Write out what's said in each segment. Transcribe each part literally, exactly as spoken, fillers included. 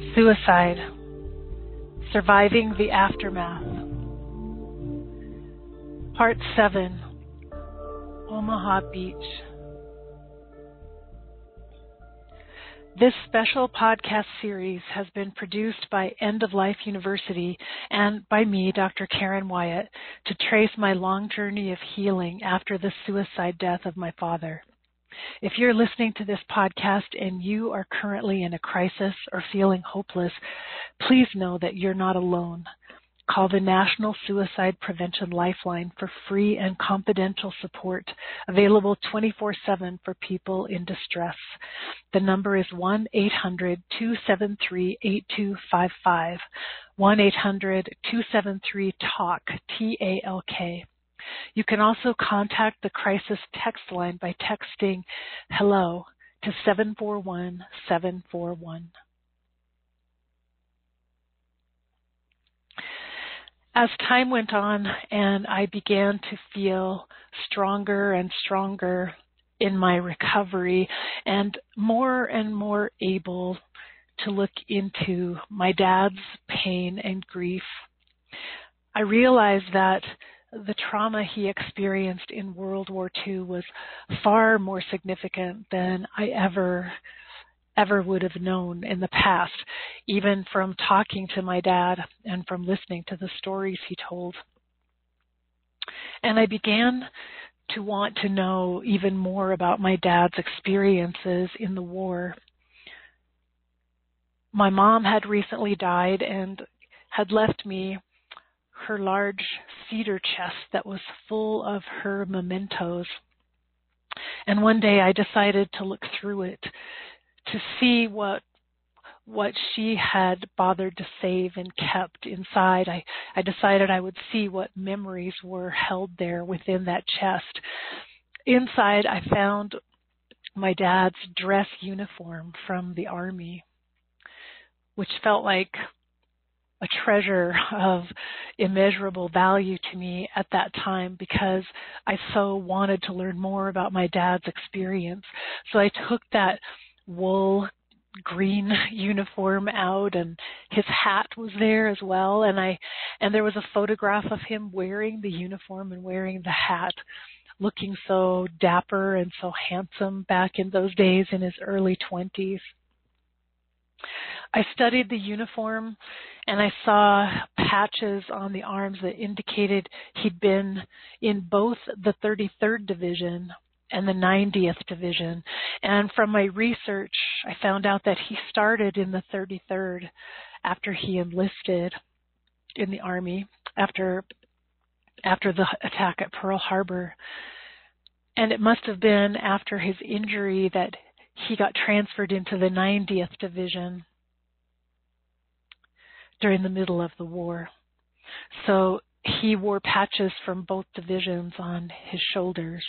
Suicide, Surviving the Aftermath. Part seven, Omaha Beach. This special podcast series has been produced by End of Life University and by me, Doctor Karen Wyatt, to trace my long journey of healing after the suicide death of my father. If you're listening to this podcast and you are currently in a crisis or feeling hopeless, please know that you're not alone. Call the National Suicide Prevention Lifeline for free and confidential support, available twenty-four seven for people in distress. The number is one eight hundred two seven three eight two five five, one eight hundred two seven three talk, T A L K. You can also contact the crisis text line by texting HELLO to seven four one seven four one. As time went on and I began to feel stronger and stronger in my recovery and more and more able to look into my dad's pain and grief, I realized that the trauma he experienced in World War Two was far more significant than I ever, ever would have known in the past, even from talking to my dad and from listening to the stories he told. And I began to want to know even more about my dad's experiences in the war. My mom had recently died and had left me her large cedar chest that was full of her mementos. And one day I decided to look through it to see what what she had bothered to save and kept inside. I, I decided I would see what memories were held there within that chest. Inside I found my dad's dress uniform from the Army, which felt like a treasure of immeasurable value to me at that time because I so wanted to learn more about my dad's experience. So I took that wool green uniform out, and his hat was there as well, and I and there was a photograph of him wearing the uniform and wearing the hat, looking so dapper and so handsome back in those days in his early twenties. I studied the uniform and I saw patches on the arms that indicated he'd been in both the thirty-third Division and the ninetieth Division. And from my research, I found out that he started in the thirty-third after he enlisted in the Army, after, after the attack at Pearl Harbor. And it must have been after his injury that he got transferred into the ninetieth Division during the middle of the war. So he wore patches from both divisions on his shoulders.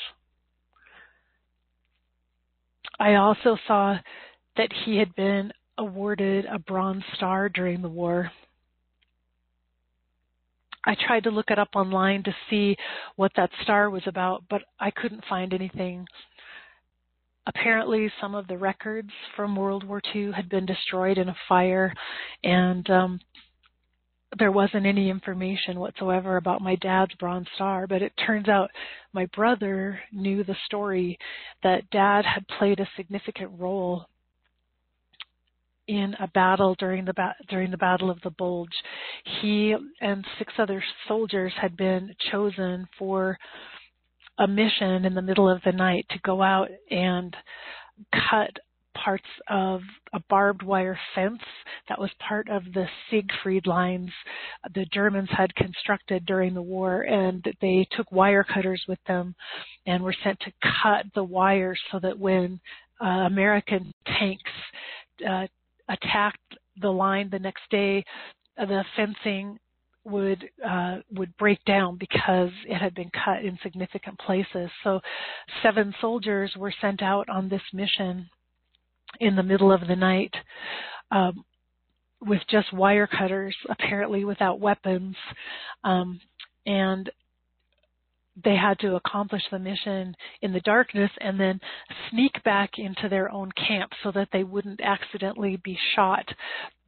I also saw that he had been awarded a Bronze Star during the war. I tried to look it up online to see what that star was about, but I couldn't find anything. Apparently, some of the records from World War Two had been destroyed in a fire, and um, there wasn't any information whatsoever about my dad's Bronze Star. But it turns out my brother knew the story that Dad had played a significant role in a battle during the ba- during the Battle of the Bulge. He and six other soldiers had been chosen for a mission in the middle of the night to go out and cut parts of a barbed wire fence that was part of the Siegfried lines the Germans had constructed during the war, and they took wire cutters with them and were sent to cut the wires so that when uh, American tanks uh, attacked the line the next day, the fencing would uh, would break down because it had been cut in significant places. So seven soldiers were sent out on this mission in the middle of the night um, with just wire cutters, apparently without weapons, um, and they had to accomplish the mission in the darkness and then sneak back into their own camp so that they wouldn't accidentally be shot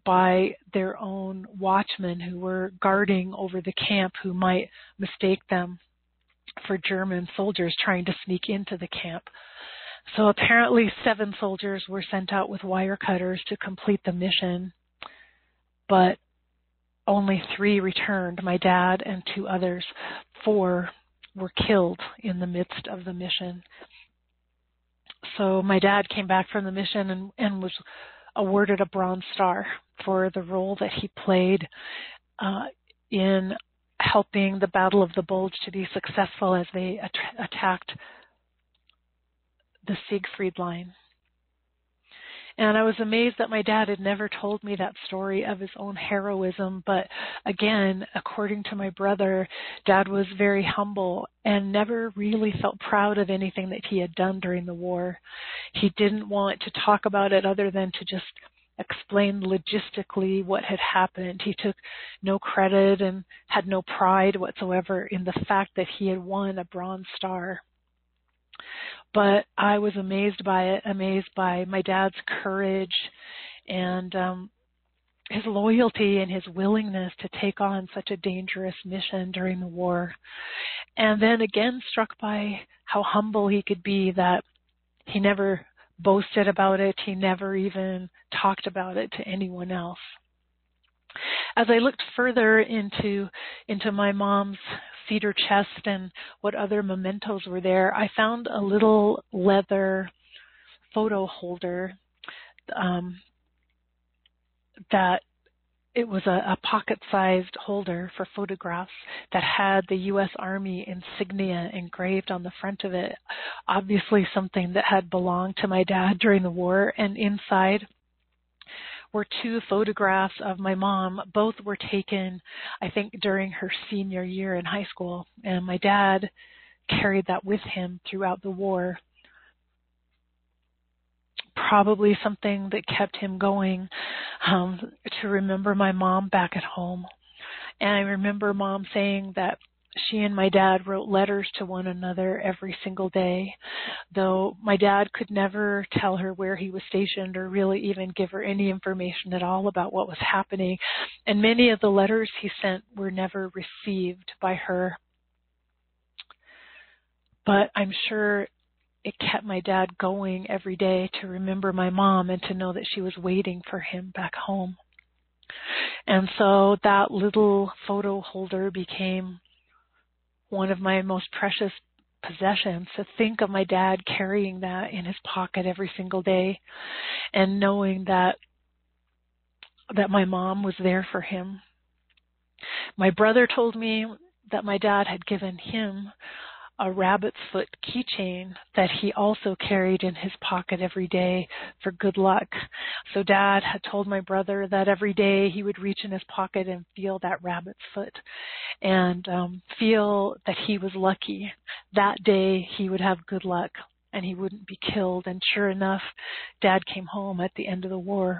by their own watchmen who were guarding over the camp, who might mistake them for German soldiers trying to sneak into the camp. So apparently seven soldiers were sent out with wire cutters to complete the mission, but only three returned, my dad and two others. Four were killed in the midst of the mission. So my dad came back from the mission and, and was awarded a Bronze Star for the role that he played uh, in helping the Battle of the Bulge to be successful as they at- attacked the Siegfried Line. And I was amazed that my dad had never told me that story of his own heroism. But again, according to my brother, Dad was very humble and never really felt proud of anything that he had done during the war. He didn't want to talk about it other than to just explain logistically what had happened. He took no credit and had no pride whatsoever in the fact that he had won a Bronze Star. But I was amazed by it, amazed by my dad's courage and um, his loyalty and his willingness to take on such a dangerous mission during the war. And then again struck by how humble he could be, that he never boasted about it. He never even talked about it to anyone else. As I looked further into into my mom's cedar chest and what other mementos were there, I found a little leather photo holder um, that it was a, a pocket-sized holder for photographs that had the U S Army insignia engraved on the front of it, obviously something that had belonged to my dad during the war. And inside were two photographs of my mom. Both were taken, I think, during her senior year in high school. And my dad carried that with him throughout the war. Probably something that kept him going, um, to remember my mom back at home. And I remember Mom saying that she and my dad wrote letters to one another every single day, though my dad could never tell her where he was stationed or really even give her any information at all about what was happening. And many of the letters he sent were never received by her. But I'm sure it kept my dad going every day to remember my mom and to know that she was waiting for him back home. And so that little photo holder became one of my most precious possessions. To think of my dad carrying that in his pocket every single day and knowing that that my mom was there for him. My brother told me that my dad had given him a rabbit's foot keychain that he also carried in his pocket every day for good luck. So Dad had told my brother that every day he would reach in his pocket and feel that rabbit's foot and um, feel that he was lucky. That day he would have good luck and he wouldn't be killed. And sure enough, Dad came home at the end of the war.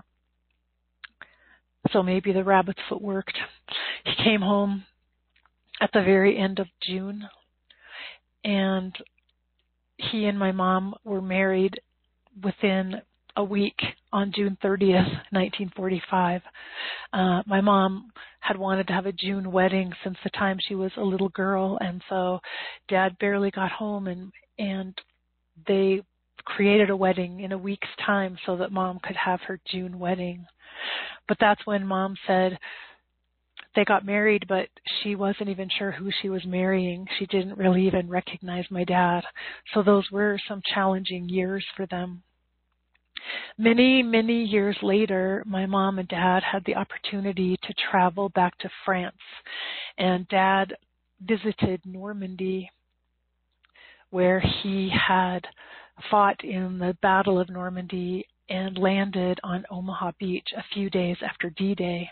So maybe the rabbit's foot worked. He came home at the very end of June. And he and my mom were married within a week on June thirtieth, nineteen forty-five. Uh, my mom had wanted to have a June wedding since the time she was a little girl, and so Dad barely got home, and and they created a wedding in a week's time so that Mom could have her June wedding. But that's when Mom said, they got married, but she wasn't even sure who she was marrying. She didn't really even recognize my dad. So those were some challenging years for them. Many, many years later, my mom and dad had the opportunity to travel back to France. And Dad visited Normandy, where he had fought in the Battle of Normandy and landed on Omaha Beach a few days after D-Day.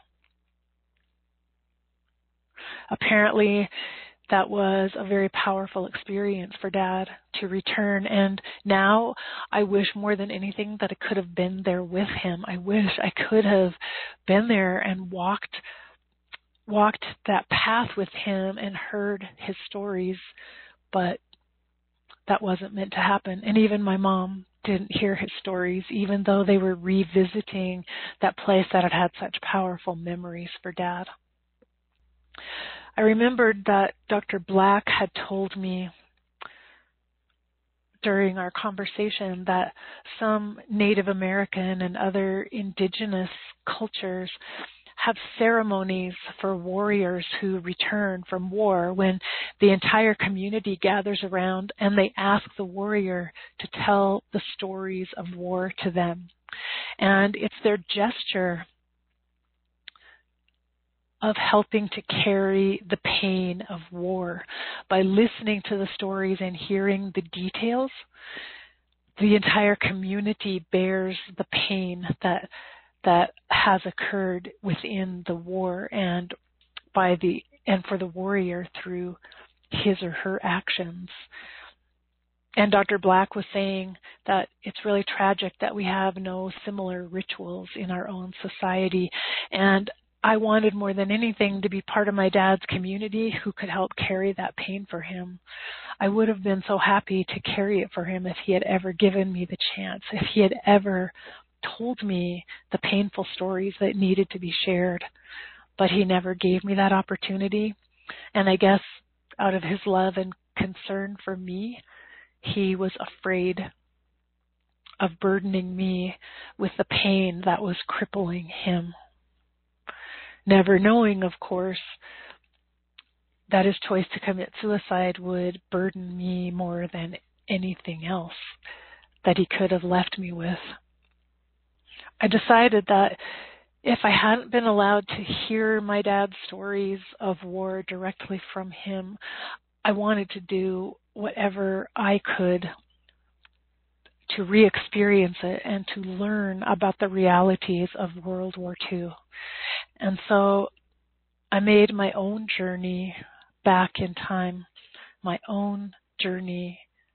Apparently, that was a very powerful experience for Dad to return. And now I wish more than anything that I could have been there with him. I wish I could have been there and walked walked that path with him and heard his stories. But that wasn't meant to happen. And even my mom didn't hear his stories, even though they were revisiting that place that had had such powerful memories for Dad. I remembered that Doctor Black had told me during our conversation that some Native American and other indigenous cultures have ceremonies for warriors who return from war when the entire community gathers around and they ask the warrior to tell the stories of war to them. And it's their gesture of helping to carry the pain of war. By listening to the stories and hearing the details, the entire community bears the pain that that has occurred within the war and by the and for the warrior through his or her actions. And Doctor Black was saying that it's really tragic that we have no similar rituals in our own society. And I wanted more than anything to be part of my dad's community who could help carry that pain for him. I would have been so happy to carry it for him if he had ever given me the chance, if he had ever told me the painful stories that needed to be shared. But he never gave me that opportunity. And I guess out of his love and concern for me, he was afraid of burdening me with the pain that was crippling him. Never knowing, of course, that his choice to commit suicide would burden me more than anything else that he could have left me with. I decided that if I hadn't been allowed to hear my dad's stories of war directly from him, I wanted to do whatever I could to re-experience it and to learn about the realities of World War Two. And so I made my own journey back in time, my own journey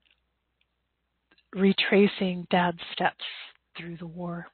retracing Dad's steps through the war.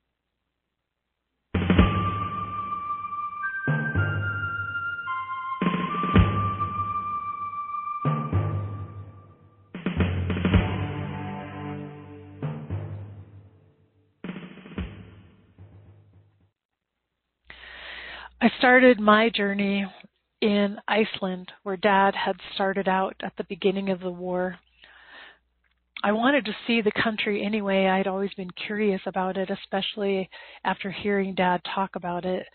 I started my journey in Iceland, where Dad had started out at the beginning of the war. I wanted to see the country anyway. I'd always been curious about it, especially after hearing Dad talk about it.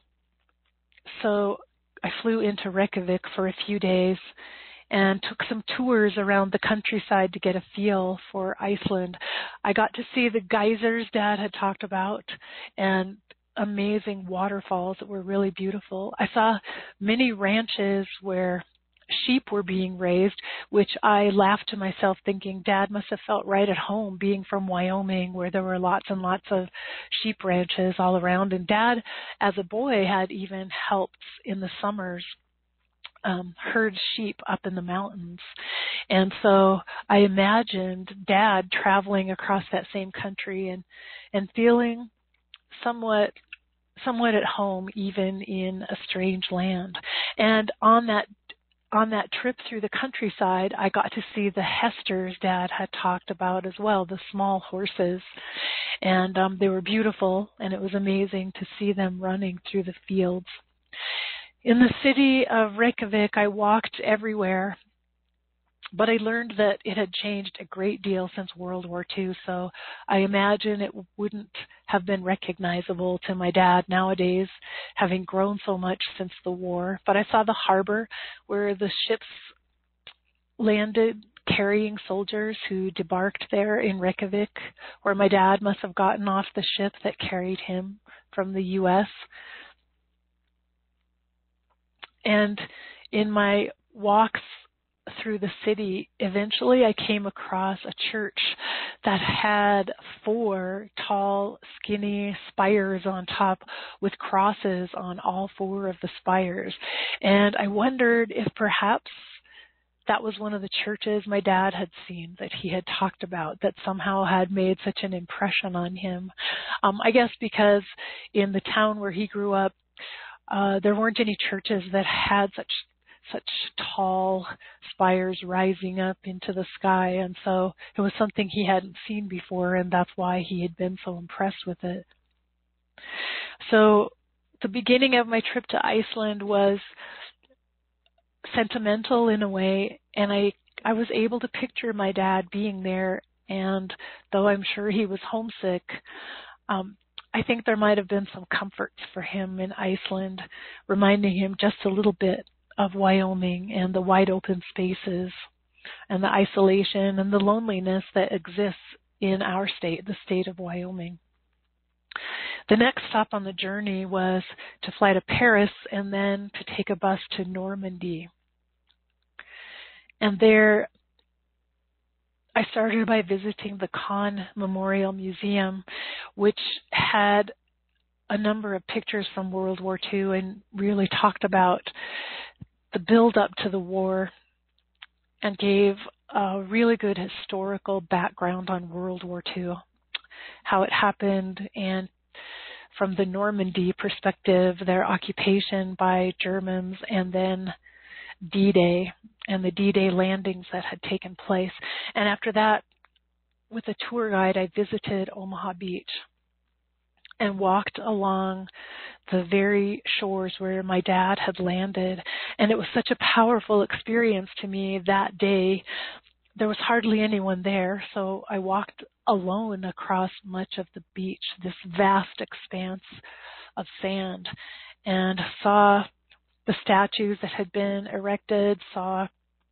So I flew into Reykjavik for a few days and took some tours around the countryside to get a feel for Iceland. I got to see the geysers Dad had talked about and amazing waterfalls that were really beautiful. I saw many ranches where sheep were being raised, which I laughed to myself thinking Dad must have felt right at home being from Wyoming, where there were lots and lots of sheep ranches all around. And Dad, as a boy, had even helped in the summers um, herd sheep up in the mountains. And so I imagined Dad traveling across that same country and, and feeling somewhat somewhat at home even in a strange land. And on that on that trip through the countryside, I got to see the Hesters Dad had talked about as well, the small horses. And um, they were beautiful, and it was amazing to see them running through the fields. In the city of Reykjavik, I walked everywhere, but I learned that it had changed a great deal since World War Two, so I imagine it wouldn't have been recognizable to my dad nowadays, having grown so much since the war. But I saw the harbor where the ships landed carrying soldiers who debarked there in Reykjavik, where my dad must have gotten off the ship that carried him from the U S And in my walks through the city, eventually I came across a church that had four tall, skinny spires on top with crosses on all four of the spires. And I wondered if perhaps that was one of the churches my dad had seen that he had talked about that somehow had made such an impression on him. Um, I guess because in the town where he grew up, uh, there weren't any churches that had such such tall spires rising up into the sky. And so it was something he hadn't seen before, and that's why he had been so impressed with it. So the beginning of my trip to Iceland was sentimental in a way, and I, I was able to picture my dad being there, and though I'm sure he was homesick, um, I think there might have been some comforts for him in Iceland, reminding him just a little bit of Wyoming and the wide open spaces and the isolation and the loneliness that exists in our state, the state of Wyoming. The next stop on the journey was to fly to Paris and then to take a bus to Normandy. And there, I started by visiting the Kahn Memorial Museum, which had a number of pictures from World War Two and really talked about the build-up to the war and gave a really good historical background on World War Two, how it happened, and from the Normandy perspective, their occupation by Germans, and then D-Day and the D-Day landings that had taken place. And after that, with a tour guide, I visited Omaha Beach and walked along the very shores where my dad had landed. And it was such a powerful experience to me that day. There was hardly anyone there, so I walked alone across much of the beach, this vast expanse of sand, and saw the statues that had been erected, saw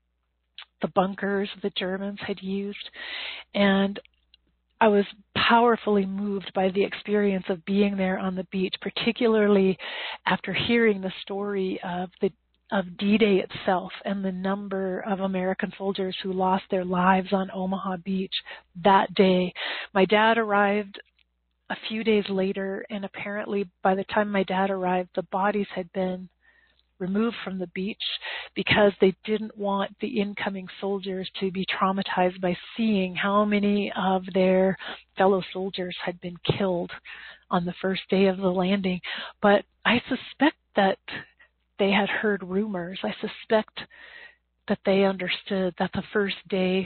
the bunkers the Germans had used, and I was powerfully moved by the experience of being there on the beach, particularly after hearing the story of the of D-Day itself and the number of American soldiers who lost their lives on Omaha Beach that day. My dad arrived a few days later, and apparently by the time my dad arrived, the bodies had been removed from the beach because they didn't want the incoming soldiers to be traumatized by seeing how many of their fellow soldiers had been killed on the first day of the landing. But I suspect that they had heard rumors. I suspect that they understood that the first day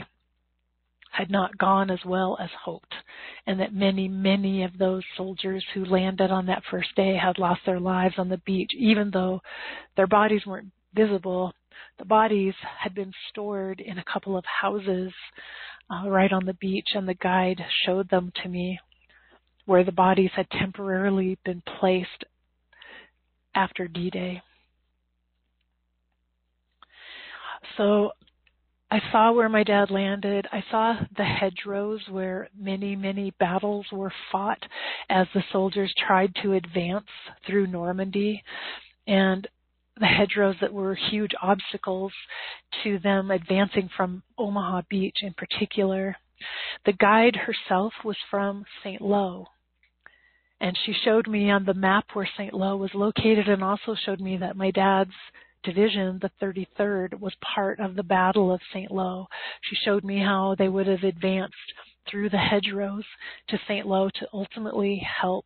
had not gone as well as hoped, and that many, many of those soldiers who landed on that first day had lost their lives on the beach. Even though their bodies weren't visible, the bodies had been stored in a couple of houses uh, right on the beach, and the guide showed them to me, where the bodies had temporarily been placed after D-Day. So I saw where my dad landed. I saw the hedgerows where many, many battles were fought as the soldiers tried to advance through Normandy, and the hedgerows that were huge obstacles to them advancing from Omaha Beach in particular. The guide herself was from Saint Lo, and she showed me on the map where Saint Lo was located, and also showed me that my dad's division, the thirty-third, was part of the Battle of Saint Lo. She showed me how they would have advanced through the hedgerows to Saint Lo to ultimately help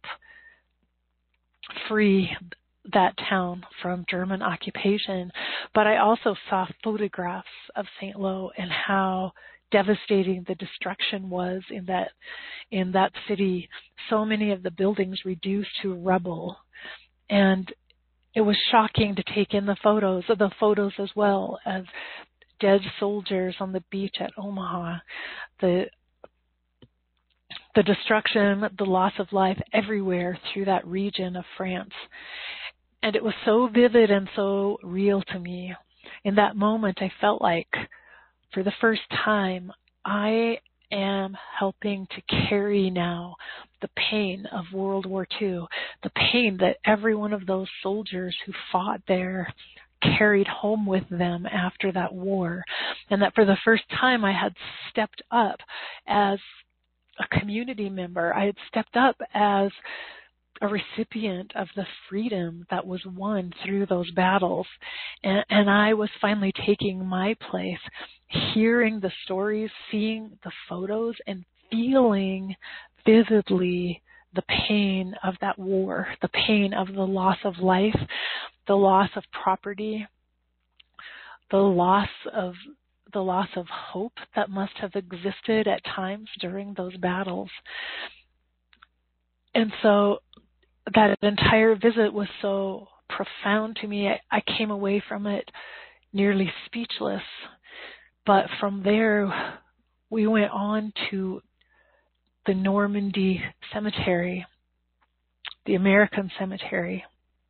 free that town from German occupation. But I also saw photographs of Saint Lo and how devastating the destruction was in that in that city. So many of the buildings reduced to rubble, and it was shocking to take in the photos, the photos as well as dead soldiers on the beach at Omaha, the the destruction, the loss of life everywhere through that region of France. And it was so vivid and so real to me. In that moment, I felt like, for the first time, I am helping to carry now the pain of World War Two, the pain that every one of those soldiers who fought there carried home with them after that war. And that for the first time I had stepped up as a community member. I had stepped up as a recipient of the freedom that was won through those battles. And, and I was finally taking my place, hearing the stories, seeing the photos, and feeling vividly the pain of that war, the pain of the loss of life, the loss of property, the loss of the loss of hope that must have existed at times during those battles. And so that entire visit was so profound to me. I, I came away from it nearly speechless. But from there, we went on to the Normandy Cemetery, the American cemetery.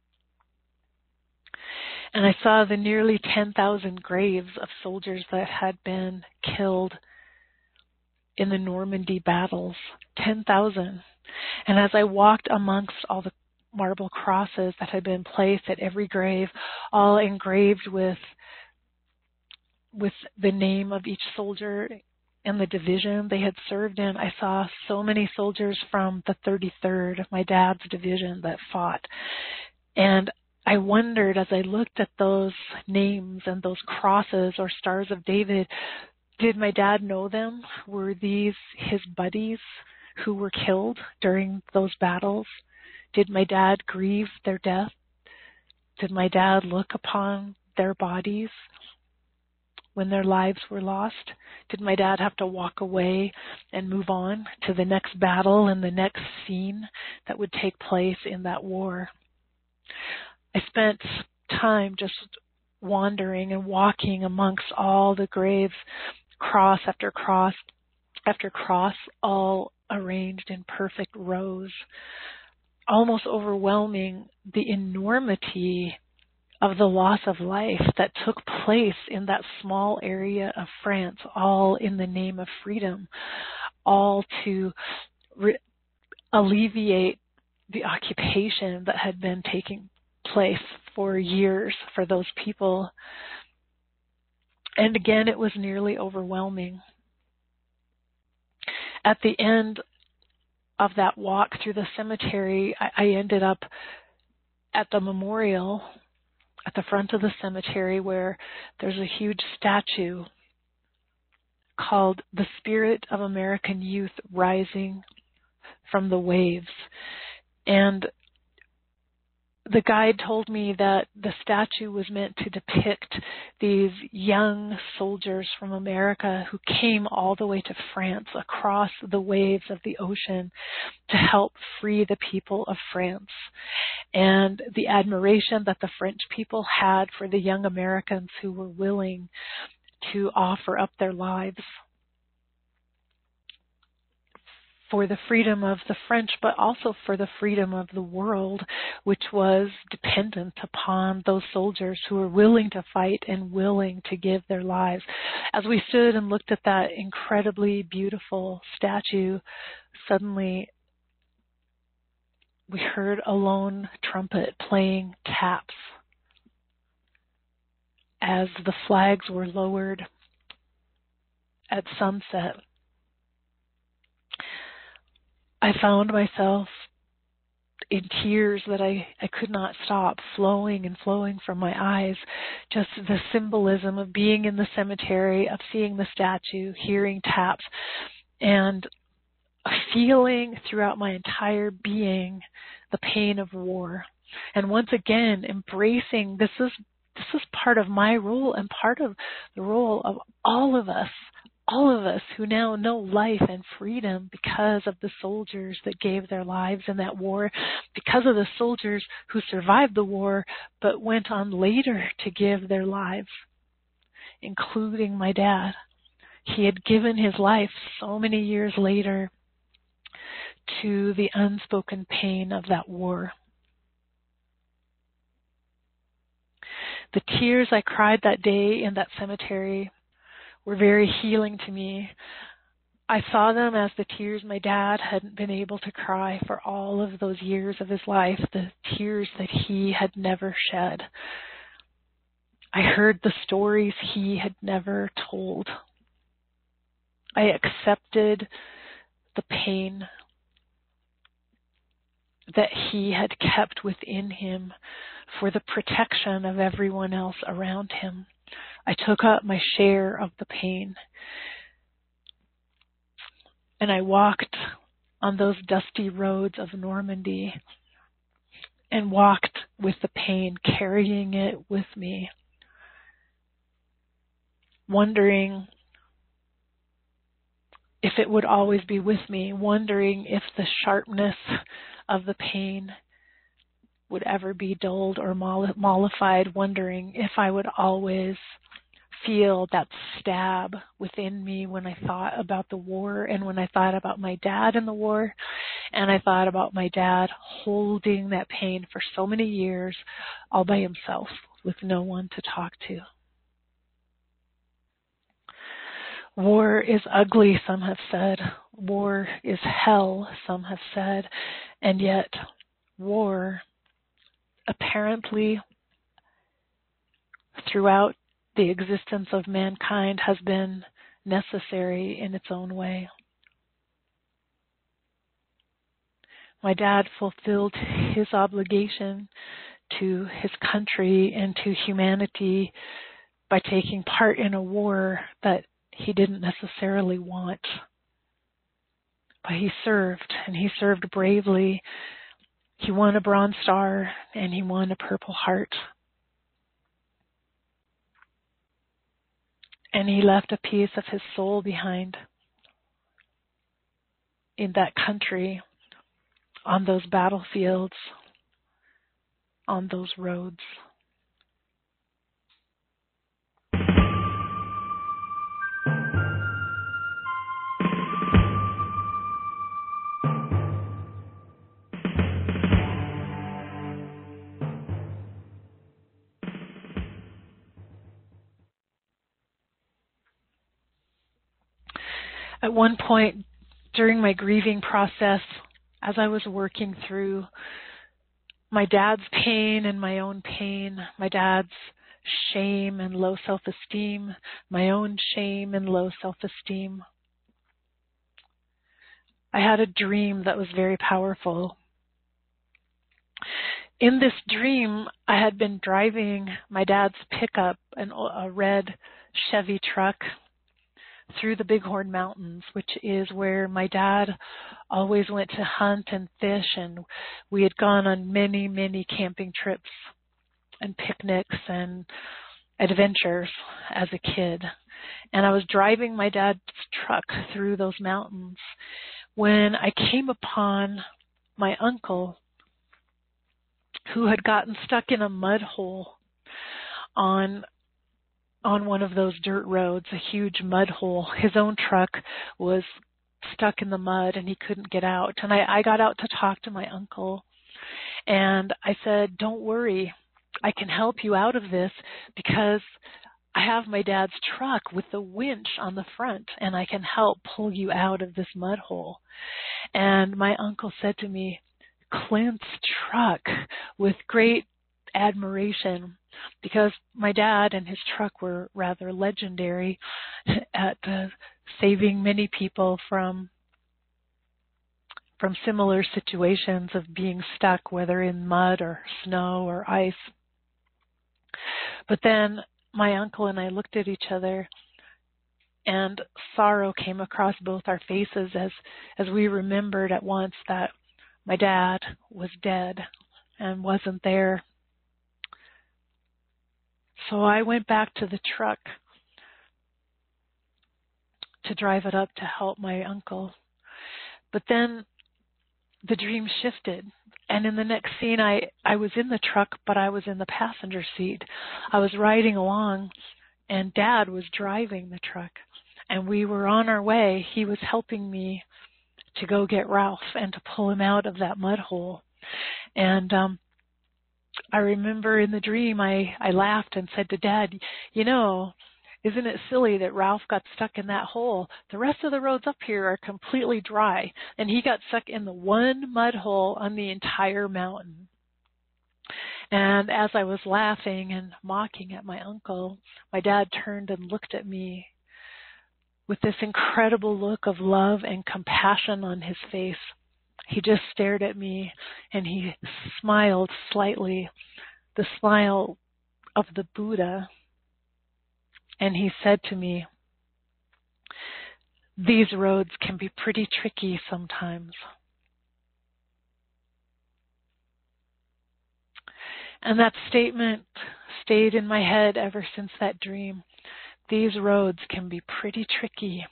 And I saw the nearly ten thousand graves of soldiers that had been killed in the Normandy battles. ten thousand. And as I walked amongst all the marble crosses that had been placed at every grave, all engraved with with the name of each soldier and the division they had served in, I saw so many soldiers from the thirty-third, my dad's division, that fought. And I wondered, as I looked at those names and those crosses or stars of David, did my dad know them? Were these his buddies who were killed during those battles? Did my dad grieve their death? Did my dad look upon their bodies when their lives were lost? Did my dad have to walk away and move on to the next battle and the next scene that would take place in that war? I spent time just wandering and walking amongst all the graves, cross after cross after cross, all arranged in perfect rows, almost overwhelming the enormity of the loss of life that took place in that small area of France, all in the name of freedom, all to re- alleviate the occupation that had been taking place for years for those people. And again, it was nearly overwhelming. At the end of that walk through the cemetery, I, I ended up at the memorial at the front of the cemetery, where there's a huge statue called The Spirit of American Youth Rising from the Waves. And the guide told me that the statue was meant to depict these young soldiers from America who came all the way to France across the waves of the ocean to help free the people of France. And the admiration that the French people had for the young Americans who were willing to offer up their lives for the freedom of the French, but also for the freedom of the world, which was dependent upon those soldiers who were willing to fight and willing to give their lives. As we stood and looked at that incredibly beautiful statue, suddenly we heard a lone trumpet playing taps as the flags were lowered at sunset. I found myself in tears that I, I could not stop, flowing and flowing from my eyes. Just the symbolism of being in the cemetery, of seeing the statue, hearing taps, and feeling throughout my entire being the pain of war. And once again, embracing this is this is part of my role and part of the role of all of us. All of us who now know life and freedom because of the soldiers that gave their lives in that war, because of the soldiers who survived the war but went on later to give their lives, including my dad. He had given his life so many years later to the unspoken pain of that war. The tears I cried that day in that cemetery were very healing to me. I saw them as the tears my dad hadn't been able to cry for all of those years of his life, the tears that he had never shed. I heard the stories he had never told. I accepted the pain that he had kept within him for the protection of everyone else around him. I took up my share of the pain, and I walked on those dusty roads of Normandy and walked with the pain, carrying it with me. wondering if it would always be with me, wondering if the sharpness of the pain would ever be dulled or mollified, wondering if I would always feel that stab within me when I thought about the war and when I thought about my dad in the war, and I thought about my dad holding that pain for so many years all by himself with no one to talk to. War is ugly, some have said. War is hell, some have said. And yet, war, apparently, throughout the existence of mankind, has been necessary in its own way. My dad fulfilled his obligation to his country and to humanity by taking part in a war that he didn't necessarily want. But he served, and he served bravely. He won a Bronze Star, and he won a Purple Heart. And he left a piece of his soul behind in that country, on those battlefields, on those roads. At one point during my grieving process, as I was working through my dad's pain and my own pain, my dad's shame and low self-esteem, my own shame and low self-esteem, I had a dream that was very powerful. In this dream, I had been driving my dad's pickup, an, a red Chevy truck, through the Bighorn Mountains, which is where my dad always went to hunt and fish, and we had gone on many, many camping trips and picnics and adventures as a kid. And I was driving my dad's truck through those mountains when I came upon my uncle, who had gotten stuck in a mud hole on on one of those dirt roads, a huge mud hole. His own truck was stuck in the mud and he couldn't get out. And I, I got out to talk to my uncle, and I said, "Don't worry, I can help you out of this because I have my dad's truck with the winch on the front, and I can help pull you out of this mud hole." And my uncle said to me, "Clint's truck," with great admiration, because my dad and his truck were rather legendary at uh, saving many people from from similar situations of being stuck, whether in mud or snow or ice. But then my uncle and I looked at each other, and sorrow came across both our faces as as we remembered at once that my dad was dead and wasn't there. So I went back to the truck to drive it up to help my uncle. But then the dream shifted, and in the next scene I, I was in the truck, but I was in the passenger seat. I was riding along, and Dad was driving the truck, and we were on our way. He was helping me to go get Ralph and to pull him out of that mud hole. And um I remember in the dream, I, I laughed and said to Dad, "You know, isn't it silly that Ralph got stuck in that hole? The rest of the roads up here are completely dry, and he got stuck in the one mud hole on the entire mountain." And as I was laughing and mocking at my uncle, my dad turned and looked at me with this incredible look of love and compassion on his face. He just stared at me, and he smiled slightly, the smile of the Buddha. And he said to me, "These roads can be pretty tricky sometimes." And that statement stayed in my head ever since that dream. these roads can be pretty tricky.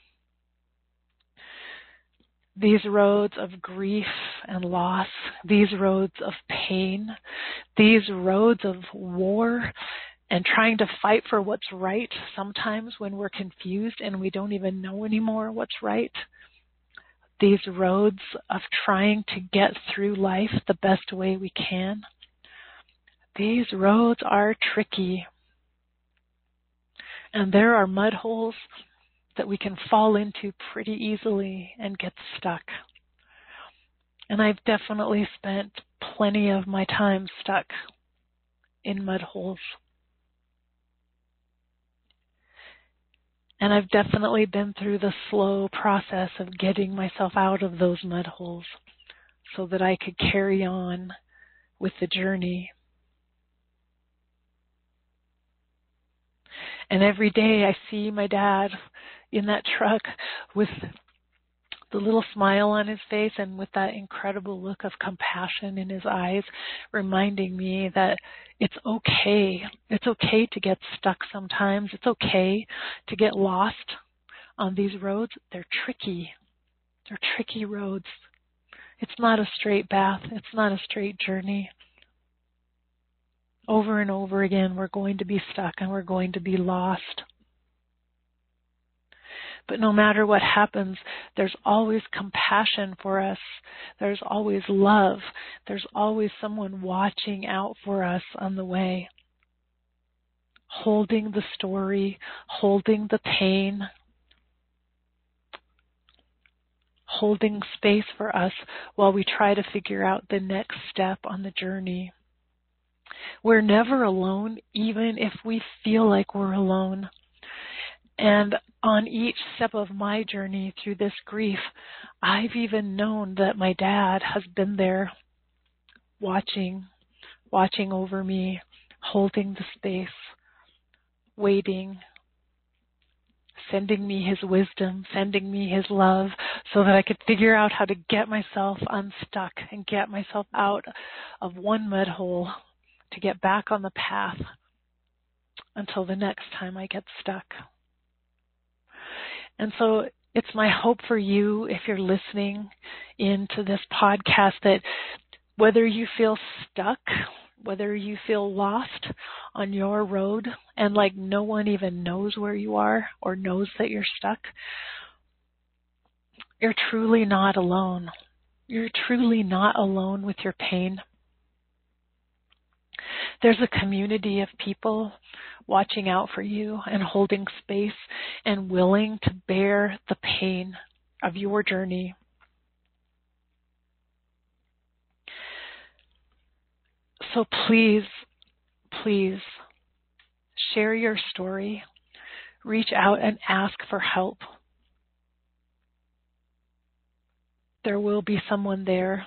These roads of grief and loss, these roads of pain, these roads of war and trying to fight for what's right sometimes when we're confused and we don't even know anymore what's right. These roads of trying to get through life the best way we can. These roads are tricky. And there are mud holes that we can fall into pretty easily and get stuck. And I've definitely spent plenty of my time stuck in mud holes. And I've definitely been through the slow process of getting myself out of those mud holes so that I could carry on with the journey. And every day I see my dad in that truck with the little smile on his face and with that incredible look of compassion in his eyes, reminding me that it's okay. It's okay to get stuck sometimes. It's okay to get lost on these roads. They're tricky. They're tricky roads. It's not a straight path. It's not a straight journey. Over and over again, we're going to be stuck and we're going to be lost. But no matter what happens, there's always compassion for us. There's always love. There's always someone watching out for us on the way, holding the story, holding the pain, holding space for us while we try to figure out the next step on the journey. We're never alone, even if we feel like we're alone. And on each step of my journey through this grief, I've even known that my dad has been there watching, watching over me, holding the space, waiting, sending me his wisdom, sending me his love so that I could figure out how to get myself unstuck and get myself out of one mud hole to get back on the path until the next time I get stuck. And so it's my hope for you, if you're listening into this podcast, that whether you feel stuck, whether you feel lost on your road and like no one even knows where you are or knows that you're stuck, you're truly not alone. You're truly not alone with your pain. There's a community of people watching out for you and holding space and willing to bear the pain of your journey. So please, please share your story. Reach out and ask for help. There will be someone there.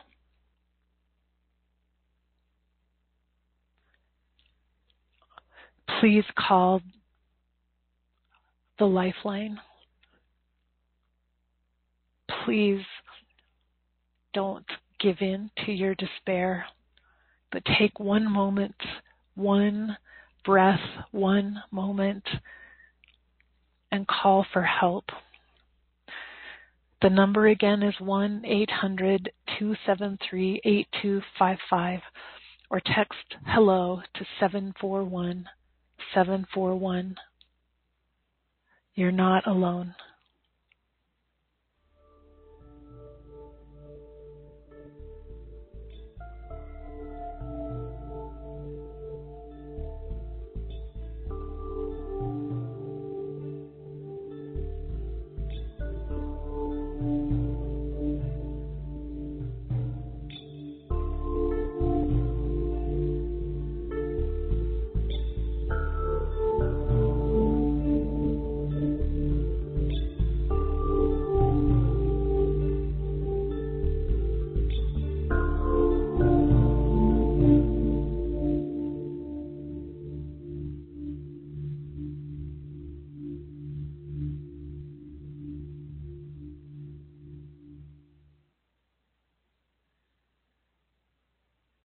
Please call the Lifeline. Please don't give in to your despair, but take one moment, one breath, one moment, and call for help. The number again is one eight hundred two seven three eight two five five, or text hello to seven four one seven four one. You're not alone.